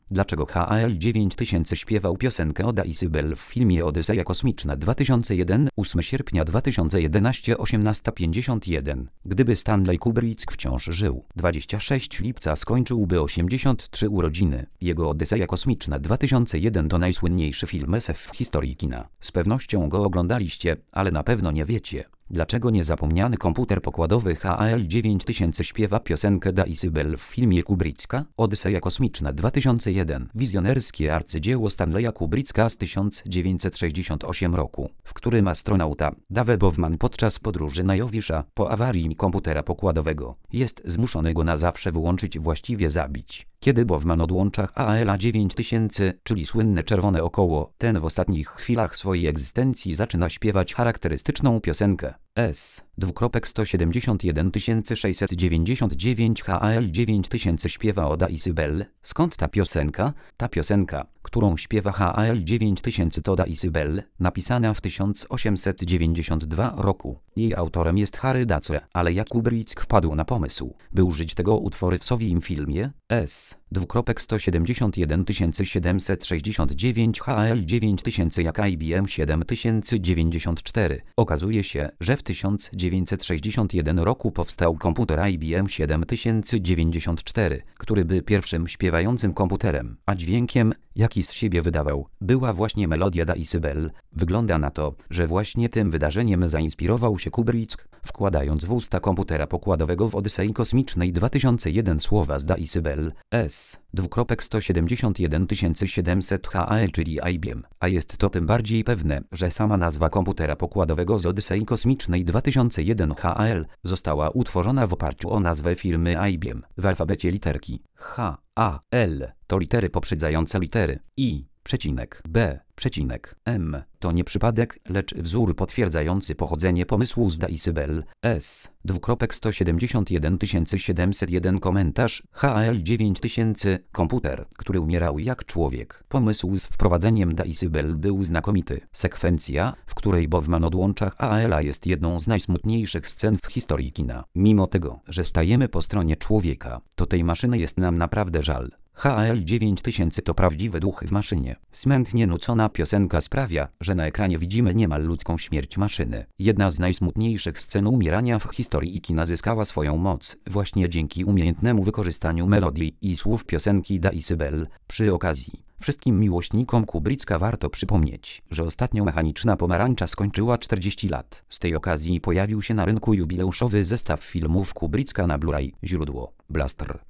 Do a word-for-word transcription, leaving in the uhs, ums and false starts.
Dlaczego H A L dziewięć tysięcy śpiewał piosenkę Oda i Sybyl w filmie Odyseja Kosmiczna dwa tysiące jeden, ósmego sierpnia dwa tysiące jedenastego, osiemnasta pięćdziesiąt jeden. Gdyby Stanley Kubrick wciąż żył, dwudziestego szóstego lipca skończyłby osiemdziesiąt trzy urodziny. Jego Odyseja Kosmiczna dwa tysiące jeden to najsłynniejszy film S F w historii kina. Z pewnością go oglądaliście, ale na pewno nie wiecie, dlaczego niezapomniany komputer pokładowy H A L dziewięć tysięcy śpiewa piosenkę Oda i Sybyl w filmie Kubricka Odyseja Kosmiczna dwa tysiące jeden. Wizjonerskie arcydzieło Stanleya Kubricka z tysiąc dziewięćset sześćdziesiątego ósmego roku, w którym astronauta Dave Bowman podczas podróży na Jowisza po awarii komputera pokładowego jest zmuszony go na zawsze wyłączyć, właściwie zabić. Kiedy Bowman odłącza H A L dziewięć tysięcy, czyli słynne czerwone około, ten w ostatnich chwilach swojej egzystencji zaczyna śpiewać charakterystyczną piosenkę S sto siedemdziesiąt jeden tysięcy sześćset dziewięćdziesiąt dziewięć. H A L dziewięć tysięcy śpiewa Oda i Sybyl. Skąd ta piosenka? Ta piosenka, którą śpiewa H A L dziewięć tysięcy, to Oda i Sybyl, napisana w tysiąc osiemset dziewięćdziesiątym drugim roku. Jej autorem jest Harry Dace, ale jak Kubrick wpadł na pomysł, by użyć tego utworu w swoim filmie S sto siedemdziesiąt jeden tysięcy siedemset sześćdziesiąt dziewięć. H A L dziewięć tysięcy jak I B M siedem tysięcy dziewięćdziesiąt cztery. Okazuje się, że w tysiąc dziewięćset sześćdziesiątym pierwszym roku powstał komputer I B M siedem tysięcy dziewięćdziesiąt cztery, który był pierwszym śpiewającym komputerem, a dźwiękiem, jaki z siebie wydawał, była właśnie melodia Oda i Sybyl. Wygląda na to, że właśnie tym wydarzeniem zainspirował się Kubrick, wkładając w usta komputera pokładowego w Odysei Kosmicznej dwa tysiące jeden słowa z Oda i Sybyl S sto siedemdziesiąt jeden tysięcy siedemset H A L, czyli I B M. A jest to tym bardziej pewne, że sama nazwa komputera pokładowego z Odysei Kosmicznej dwa tysiące jeden H A L została utworzona w oparciu o nazwę firmy I B M. W alfabecie literki H A L to litery poprzedzające litery I, przecinek, B, przecinek, M. To nie przypadek, lecz wzór potwierdzający pochodzenie pomysłu z Oda i Sybyl S sto siedemdziesiąt jeden tysięcy siedemset jeden. Komentarz H A L dziewięć tysięcy, komputer, który umierał jak człowiek. Pomysł z wprowadzeniem Oda i Sybyl był znakomity. Sekwencja, w której Bowman odłącza H A L, jest jedną z najsmutniejszych scen w historii kina. Mimo tego, że stajemy po stronie człowieka, to tej maszyny jest nam naprawdę żal. H A L dziewięć tysięcy to prawdziwy duch w maszynie. Smętnie nucona piosenka sprawia, że na ekranie widzimy niemal ludzką śmierć maszyny. Jedna z najsmutniejszych scen umierania w historii kina zyskała swoją moc właśnie dzięki umiejętnemu wykorzystaniu melodii i słów piosenki Oda i Sybyl. Przy okazji, wszystkim miłośnikom Kubricka warto przypomnieć, że ostatnio Mechaniczna Pomarańcza skończyła czterdzieści lat. Z tej okazji pojawił się na rynku jubileuszowy zestaw filmów Kubricka na Blu-ray. Źródło: Blaster.